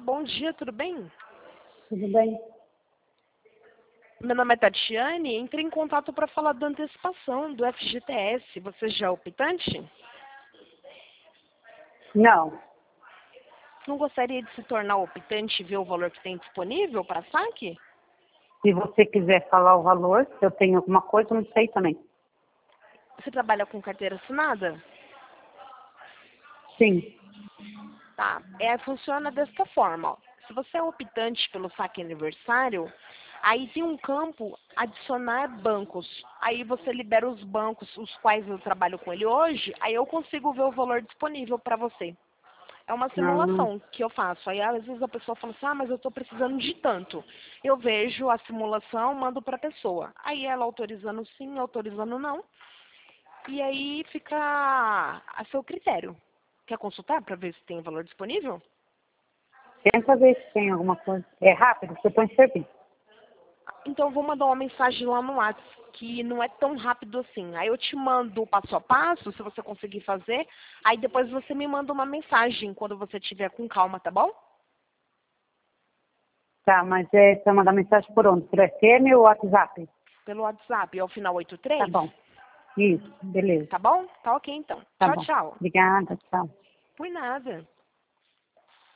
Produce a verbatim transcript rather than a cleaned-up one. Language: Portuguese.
bom dia, tudo bem? Tudo bem? Meu nome é Tatiane, entrei em contato para falar da antecipação do F G T S. Você já é optante? Não. Não gostaria de se tornar optante e ver o valor que tem disponível para saque? Se você quiser falar o valor, se eu tenho alguma coisa, eu não sei também. Você trabalha com carteira assinada? Sim. Tá, é, funciona desta forma, ó. Se você é optante pelo saque aniversário, aí tem um campo adicionar bancos. Aí você libera os bancos, os quais eu trabalho com ele hoje, aí eu consigo ver o valor disponível para você. É uma Não. simulação que eu faço. Aí às vezes a pessoa fala assim, ah, mas eu estou precisando de tanto. Eu vejo a simulação, mando para a pessoa. Aí ela autorizando sim, autorizando não. E aí fica a seu critério. Quer consultar para ver se tem valor disponível? Tenta ver se tem alguma coisa. É rápido, você põe serviço. Então eu vou mandar uma mensagem lá no WhatsApp, que não é tão rápido assim. Aí eu te mando o passo a passo, se você conseguir fazer. Aí depois você me manda uma mensagem quando você tiver com calma, tá bom? Tá, mas é, você vai mandar mensagem por onde? Por F M ou WhatsApp? Pelo WhatsApp, é o final oito Tá três. bom. Isso, beleza. Tá bom? Tá ok então. Tá Tchau, bom. tchau. Obrigada, tchau. Por nada.